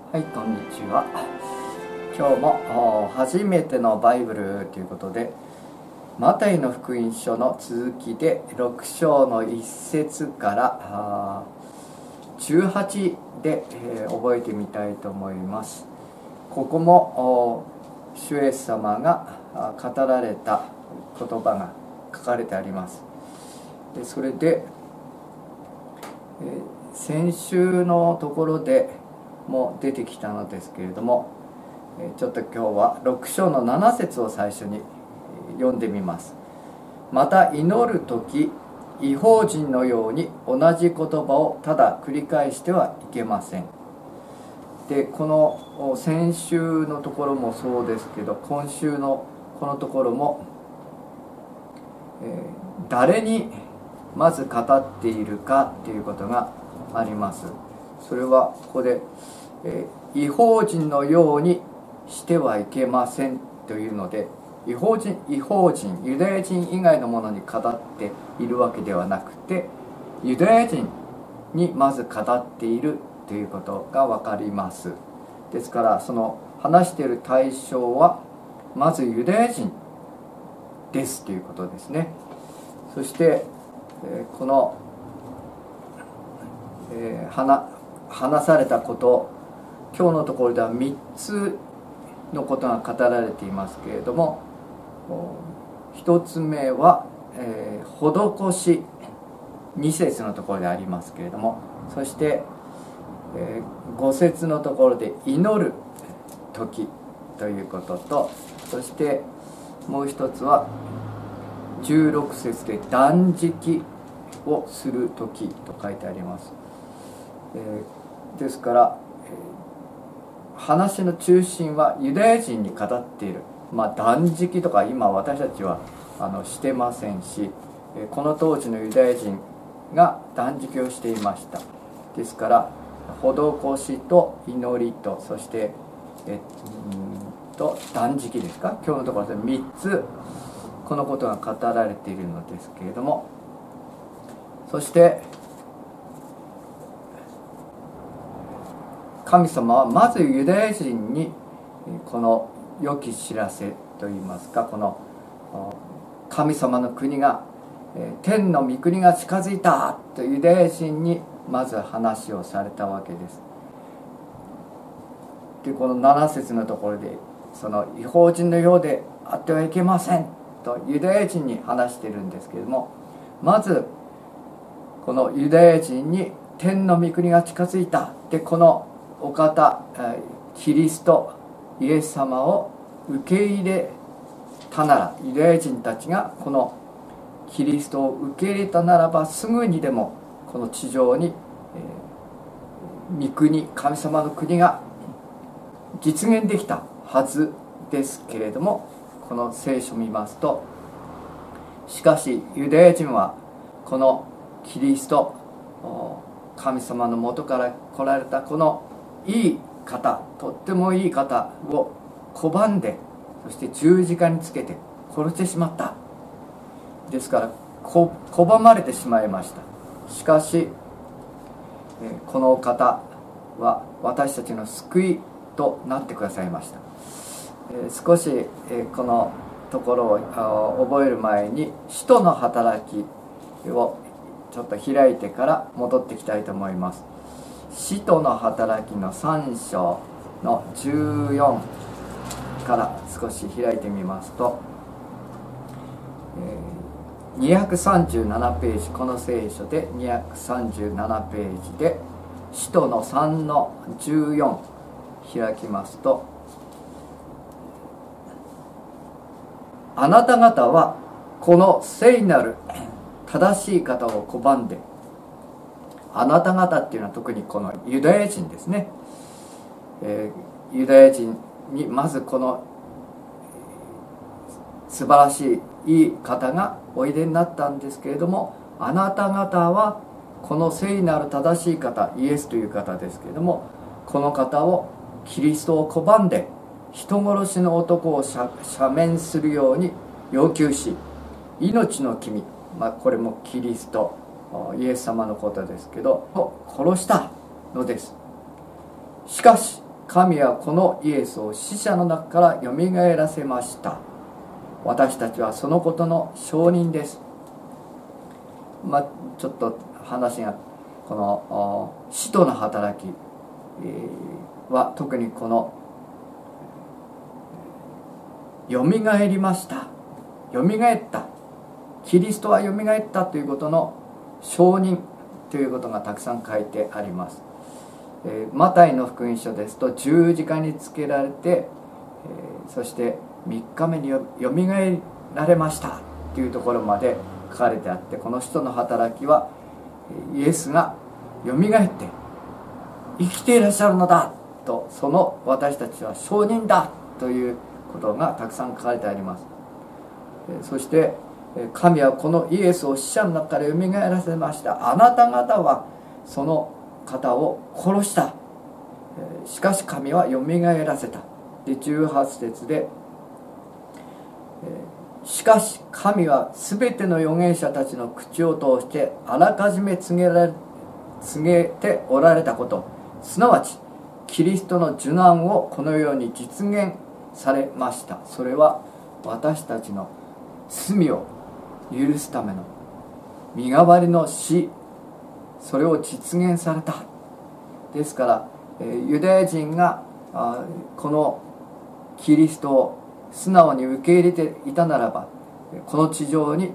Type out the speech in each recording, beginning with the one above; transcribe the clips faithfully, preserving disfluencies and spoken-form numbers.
はい、こんにちは。今日も初めてのバイブルということで、マタイの福音書の続きでろく章のいっ節からじゅうはちで、えー、覚えてみたいと思います。ここも主イエス様が語られた言葉が書かれてあります。でそれで、えー、先週のところでも出てきたのですけれども、ちょっと今日はろく章のなな節を最初に読んでみます。また祈るとき、異邦人のように同じ言葉をただ繰り返してはいけません。でこの先週のところもそうですけど、今週のこのところも、えー、誰にまず語っているかということがあります。それはここでえー、異邦人のようにしてはいけませんというので、異邦人、異邦人、ユダヤ人以外のものに語っているわけではなくて、ユダヤ人にまず語っているということが分かります。ですからその話している対象はまずユダヤ人ですということですね。そして、えー、この、えー、話話されたこと、今日のところではみっつのことが語られていますけれども、ひとつめは、えー、施し、に節のところでありますけれども、そして、えー、ご節のところで祈る時ということと、そしてもう一つはじゅうろく節で断食をする時と書いてあります。えー、ですから話の中心はユダヤ人に語っている、まあ、断食とか今私たちはあのしてませんし、この当時のユダヤ人が断食をしていました。ですから施しと祈りと、そしてえうんと断食ですか、今日のところでみっつこのことが語られているのですけれども、そして神様はまずユダヤ人にこの良き知らせといいますか、この神様の国が、天の御国が近づいたとユダヤ人にまず話をされたわけです。でこのなな節のところで、その異邦人のようであってはいけませんとユダヤ人に話しているんですけれども、まずこのユダヤ人に天の御国が近づいた、でこのお方キリストイエス様を受け入れたなら、ユダヤ人たちがこのキリストを受け入れたならば、すぐにでもこの地上に、えー、御国、神様の国が実現できたはずですけれども、この聖書を見ますと、しかしユダヤ人はこのキリスト、神様の元から来られたこのいい方、とってもいい方を拒んで、そして十字架につけて殺してしまった。ですからこ拒まれてしまいました。しかしこの方は私たちの救いとなってくださいました。少しこのところを覚える前に、使徒の働きをちょっと開いてから戻っていきたいと思います。使徒の働きのさん章のじゅうよんから少し開いてみますと、えー、にひゃくさんじゅうななページ、この聖書でにひゃくさんじゅうななページで使徒のさんのじゅうよん開きますと、あなた方はこの聖なる正しい方を拒んで、あなた方っていうのは特にこのユダヤ人ですね、えー、ユダヤ人にまずこの素晴らしいいい方がおいでになったんですけれども、あなた方はこの聖なる正しい方、イエスという方ですけれども、この方をキリストを拒んで人殺しの男を赦免するように要求し、命の君、まあ、これもキリストイエス様のことですけど、を殺したのです。しかし神はこのイエスを死者の中からよみがえらせました。私たちはそのことの証人です。まあちょっと話が、この使徒の働きは特にこのよみがえりました、よみがえった、キリストはよみがえったということの証人ということがたくさん書いてあります。えー、マタイの福音書ですと、十字架につけられて、えー、そしてみっかめに よ, よみがえられましたというところまで書かれてあって、この使徒の働きはイエスがよみがえって生きていらっしゃるのだと、その私たちは証人だということがたくさん書かれてあります。えー、そして神はこのイエスを死者の中からよみがえらせました。あなた方はその方を殺した、しかし神はよみがえらせた。でじゅうはち節で、しかし神はすべての預言者たちの口を通してあらかじめ告げられ告げておられたこと、すなわちキリストの受難をこのように実現されました。それは私たちの罪を許すための身代わりの死、それを実現された。ですから、ユダヤ人がこのキリストを素直に受け入れていたならば、この地上に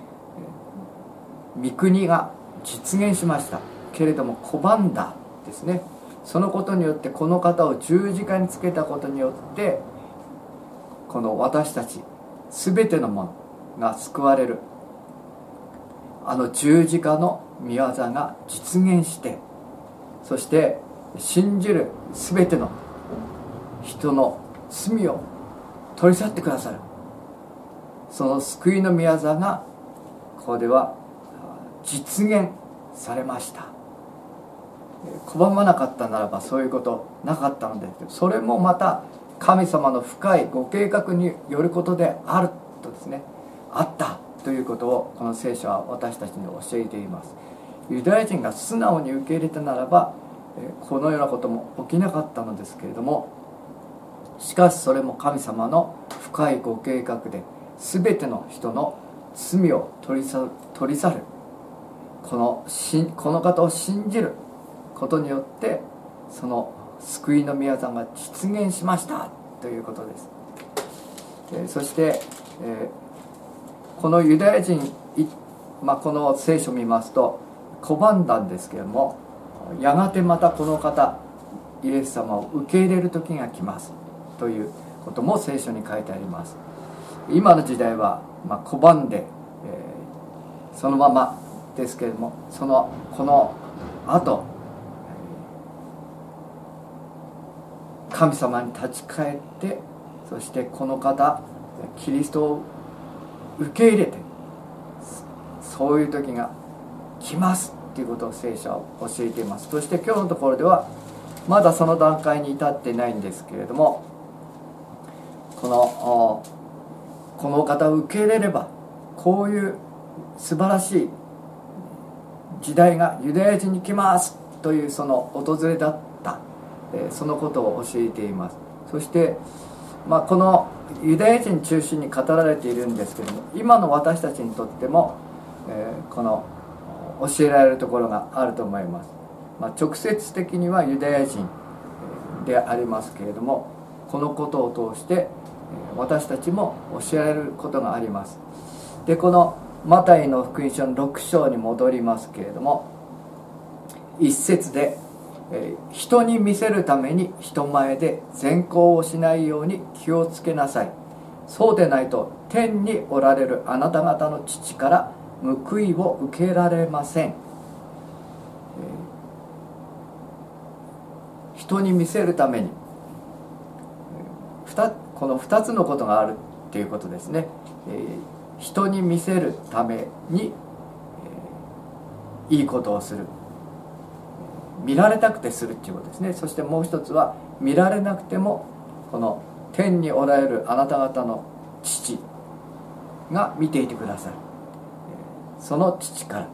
御国が実現しましたけれども、拒んだですね。そのことによって、この方を十字架につけたことによって、この私たち全てのものが救われる、あの十字架の御業が実現して、そして信じる全ての人の罪を取り去ってくださる、その救いの御業がここでは実現されました。拒まなかったならばそういうことなかったのですけど、それもまた神様の深いご計画によることであるとですね、あったということをこの聖書は私たちに教えています。ユダヤ人が素直に受け入れたならばこのようなことも起きなかったのですけれども、しかしそれも神様の深いご計画で、全ての人の罪を取り去る、取り去るこのこの方を信じることによって、その救いの御業が実現しましたということです。えそして、えーこのユダヤ人、まあ、この聖書を見ますと拒んだんですけれども、やがてまたこの方イエス様を受け入れる時が来ますということも聖書に書いてあります。今の時代は、まあ、拒んで、えー、そのままですけれども、そのこの後神様に立ち返って、そしてこの方キリストを受け入れて、そういう時が来ますということを聖書は教えています。そして今日のところではまだその段階に至ってないんですけれども、このこのお方を受け入れればこういう素晴らしい時代がユダヤ人に来ますというその訪れだった、そのことを教えています。そしてまあ、このユダヤ人中心に語られているんですけれども、今の私たちにとっても、えー、この教えられるところがあると思います。まあ、直接的にはユダヤ人でありますけれども、このことを通して私たちも教えられることがあります。でこのマタイの福音書のろく章に戻りますけれども、一節で人に見せるために人前で善行をしないように気をつけなさい。そうでないと天におられるあなた方の父から報いを受けられません。人に見せるために、このふたつのことがあるっていうことですね。人に見せるためにいいことをする、見られたくてするっていうことですね。そしてもう一つは見られなくてもこの天におられるあなた方の父が見ていてくださる、その父から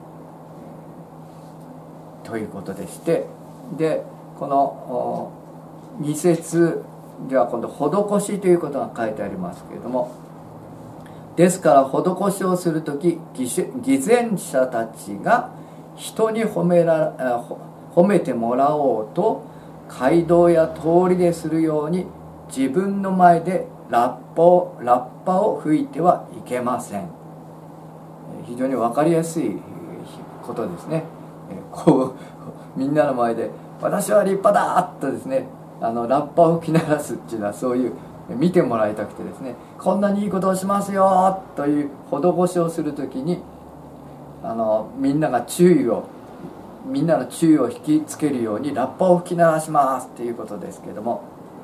ということでして、でこのに節では今度施しということが書いてありますけれども、ですから施しをするとき偽善者たちが人に褒めら褒めてもらおうと街道や通りでするように自分の前でラッパをラッパを吹いてはいけません。非常に分かりやすいことですね。こうみんなの前で私は立派だとですね、あのラッパを吹き鳴らすっていうのは、そういう見てもらいたくてですね、こんなにいいことをしますよという施しをするときに、あのみんなが注意をみんなの注意を引きつけるようにラッパを吹き鳴らしますということですけれども、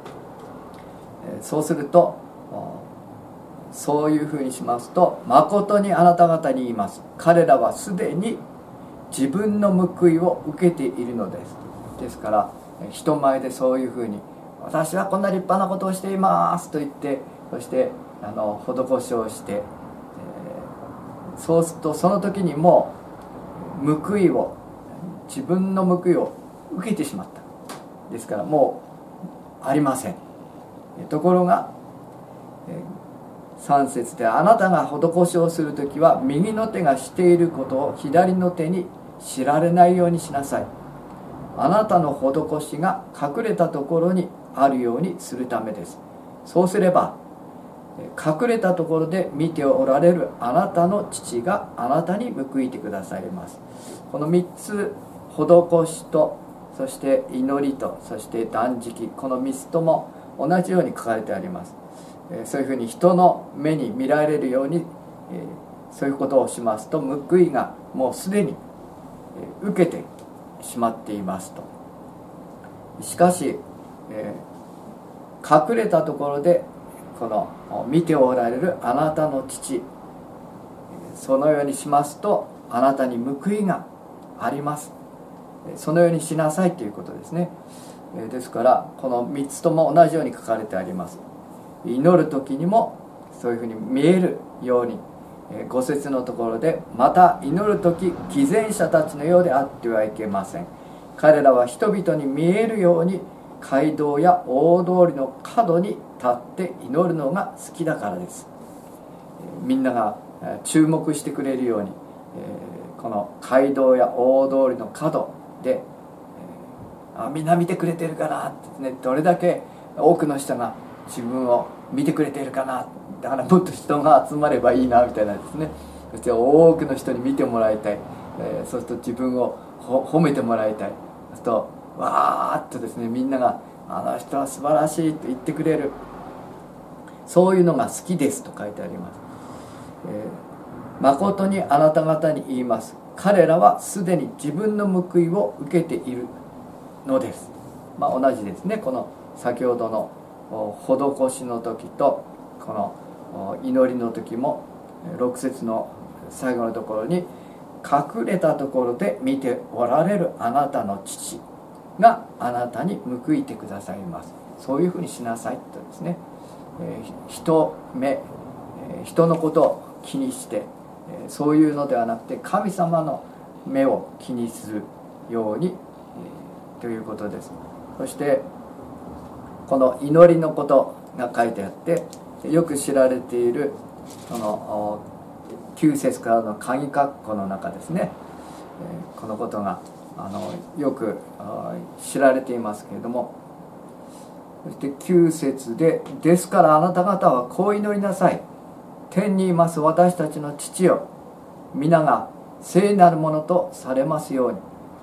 そうするとそういうふうにしますと、誠にあなた方に言います、彼らはすでに自分の報いを受けているのです。ですから人前でそういうふうに私はこんな立派なことをしていますと言って、そしてあの施しをして、えー、そうするとその時にもう報いを自分の報いを受けてしまった。ですからもうありません。ところがさん節で、あなたが施しをするときは右の手がしていることを左の手に知られないようにしなさい。あなたの施しが隠れたところにあるようにするためです。そうすれば隠れたところで見ておられるあなたの父があなたに報いてくださいます。このみっつ、施しとそして祈りとそして断食、このみっつとも同じように書かれてあります。そういうふうに人の目に見られるようにそういうことをしますと、報いがもうすでに受けてしまっていますと。しかし、えー、隠れたところでこの見ておられるあなたの父、そのようにしますとあなたに報いがあります。そのようにしなさいということですね。ですからこのみっつとも同じように書かれてあります。祈る時にもそういうふうに見えるように、ご節のところで、また祈る時偽善者たちのようであってはいけません。彼らは人々に見えるように街道や大通りの角に立って祈るのが好きだからです。みんなが注目してくれるように、この街道や大通りの角で、あ、みんな見てくれてるかなってね、どれだけ多くの人が自分を見てくれているかな、だからもっと人が集まればいいなみたいなですね、そして多くの人に見てもらいたい、えー、そうすると自分を褒めてもらいたい、そうするとわーっとですね、みんながあの人は素晴らしいと言ってくれる、そういうのが好きですと書いてあります。えー、誠にあなた方に言います、彼らはすでに自分の報いを受けているのです。まあ同じですね、この先ほどの施しの時とこの祈りの時もろく節の最後のところに、隠れたところで見ておられるあなたの父があなたに報いてくださいます。そういうふうにしなさいとですね、人目、人のことを気にしてそういうのではなくて、神様の目を気にするようにということです。そしてこの祈りのことが書いてあって、よく知られているそのきゅう節からの鍵括弧の中ですね、このことがあのよく知られていますけれども、そしてきゅう節で、ですからあなた方はこう祈りなさい。天にいます私たちの父よ、皆が聖なるものとされますように。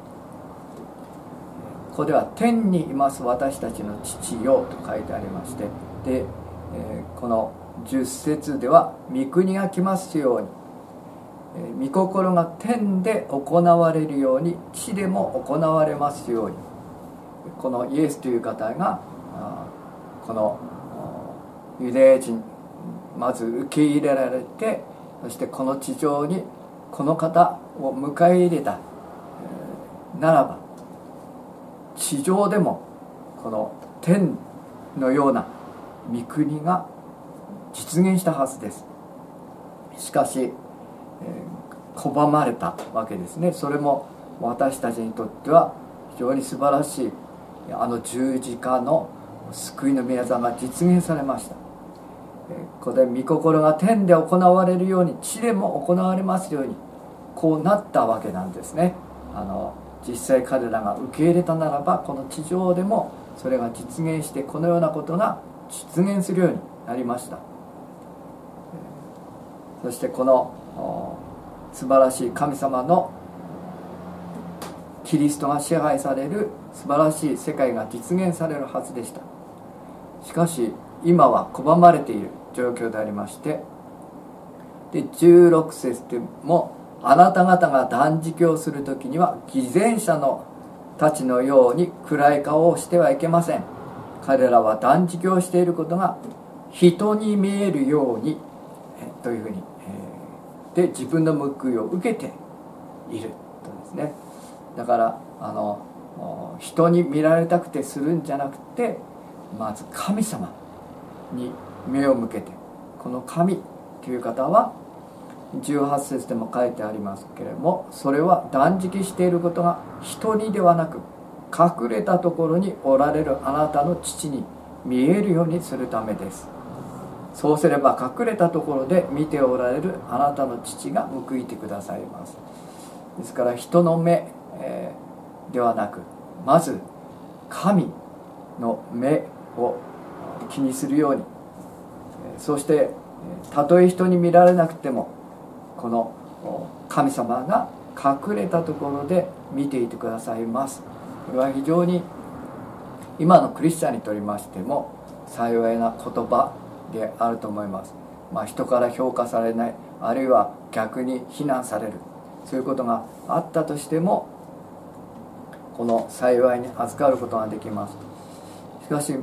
ここでは天にいます私たちの父よと書いてありまして、で、えー、このじゅっ節では御国が来ますように、えー、御心が天で行われるように地でも行われますように。このイエスという方がこのユダヤ人まず受け入れられて、そしてこの地上にこの方を迎え入れたならば、地上でもこの天のような御国が実現したはずです。しかし、えー、拒まれたわけですね。それも私たちにとっては非常に素晴らしい、あの十字架の救いの御業が実現されました。ここで御心が天で行われるように地でも行われますように、こうなったわけなんですね。あの実際彼らが受け入れたならば、この地上でもそれが実現して、このようなことが実現するようになりました。そしてこの素晴らしい神様のキリストが支配される素晴らしい世界が実現されるはずでした。しかし今は拒まれている状況でありまして、でじゅうろく節でも、あなた方が断食をするときには偽善者のたちのように暗い顔をしてはいけません。彼らは断食をしていることが人に見えるようにというふうに、で自分の報いを受けているとですね。だからあの人に見られたくてするんじゃなくて、まず神様に目を向けて、この神という方はじゅうはち節でも書いてありますけれども、それは断食していることが人にではなく、隠れたところにおられるあなたの父に見えるようにするためです。そうすれば隠れたところで見ておられるあなたの父が報いてくださいます。ですから人の目、えー、ではなく、まず神の目を気にするように、そしてたとえ人に見られなくても、この神様が隠れたところで見ていてくださいます。これは非常に今のクリスチャンにとりましても幸いな言葉であると思います。まあ、人から評価されない、あるいは逆に非難される、そういうことがあったとしても、この幸いに預かることができます。しかし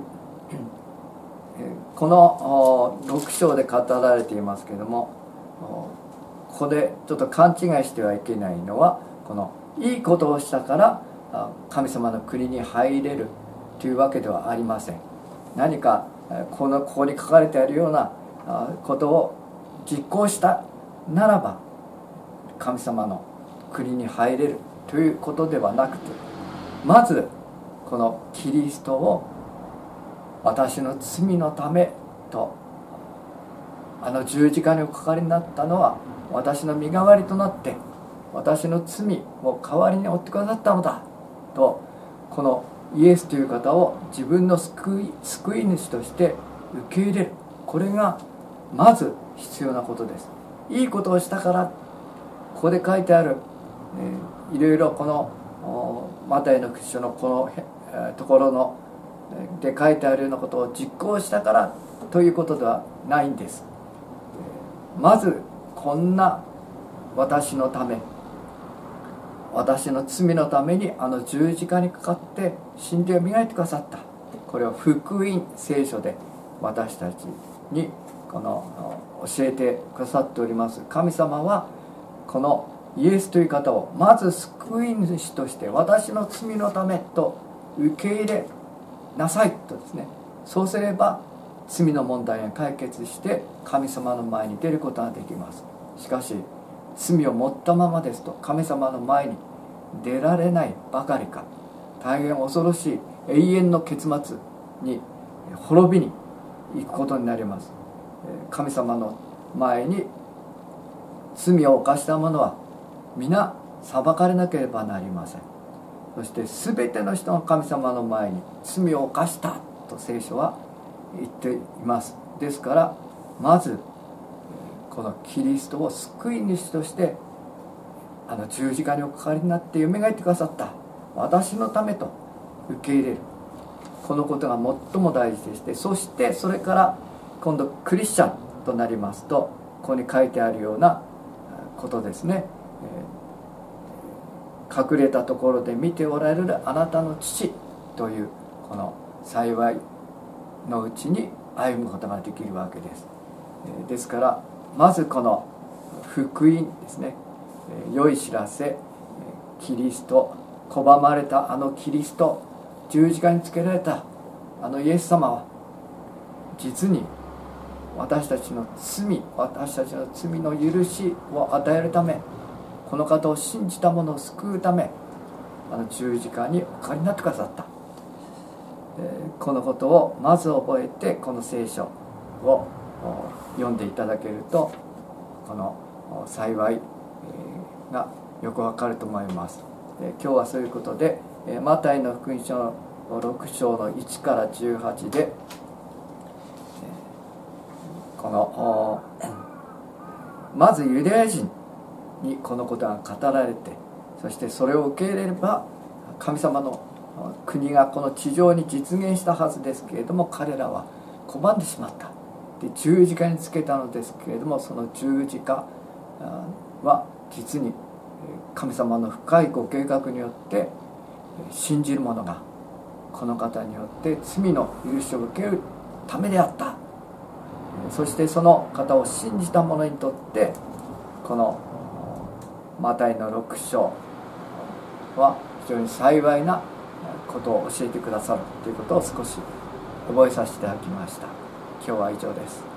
このろく章で語られていますけれども、ここでちょっと勘違いしてはいけないのは、このいいことをしたから神様の国に入れるというわけではありません。何かこのここに書かれてあるようなことを実行したならば神様の国に入れるということではなくて、まずこのキリストを私の罪のためと、あの十字架におかかりになったのは私の身代わりとなって私の罪を代わりに負ってくださったのだと、このイエスという方を自分の救い、救い主として受け入れる、これがまず必要なことです。いいことをしたから、ここで書いてある、えー、いろいろこのマタイの書のこの、えー、ところので書いてあるようなことを実行したからということではないんです。まずこんな私のため、私の罪のためにあの十字架にかかって真理を磨いてくださった、これを福音、聖書で私たちにこの教えてくださっております。神様はこのイエスという方をまず救い主として私の罪のためと受け入れなさいとですね、そうすれば罪の問題が解決して神様の前に出ることができます。しかし罪を持ったままですと神様の前に出られないばかりか、大変恐ろしい永遠の結末に滅びに行くことになります。神様の前に罪を犯した者は皆裁かれなければなりません。そして全ての人が神様の前に罪を犯したと聖書は言っています。ですからまずこのキリストを救い主としてあの十字架におかかりになって蘇ってくださった私のためと受け入れる、このことが最も大事でして、そしてそれから今度クリスチャンとなりますと、ここに書いてあるようなことですね、隠れたところで見ておられるあなたの父というこの幸いのうちに歩むことができるわけです。ですからまずこの福音ですね、良い知らせ、キリスト、拒まれたあのキリスト、十字架につけられたあのイエス様は実に私たちの罪、私たちの罪の許しを与えるため、この方を信じた者を救うためあの十字架におかかりになってくださった。 このことをまず覚えてこの聖書を読んでいただけるとこの幸いがよくわかると思います。今日はそういうことでマタイの福音書のろく章のいちからじゅうはちでこのまずユダヤ人にこのことが語られて、そしてそれを受け入れれば神様の国がこの地上に実現したはずですけれども、彼らは拒んでしまった。で十字架につけたのですけれども、その十字架は実に神様の深いご計画によって信じる者がこの方によって罪の許しを受けるためであった。そしてその方を信じた者にとってこのマタイのろく章は非常に幸いなことを教えてくださるということを少し覚えさせていただきました。今日は以上です。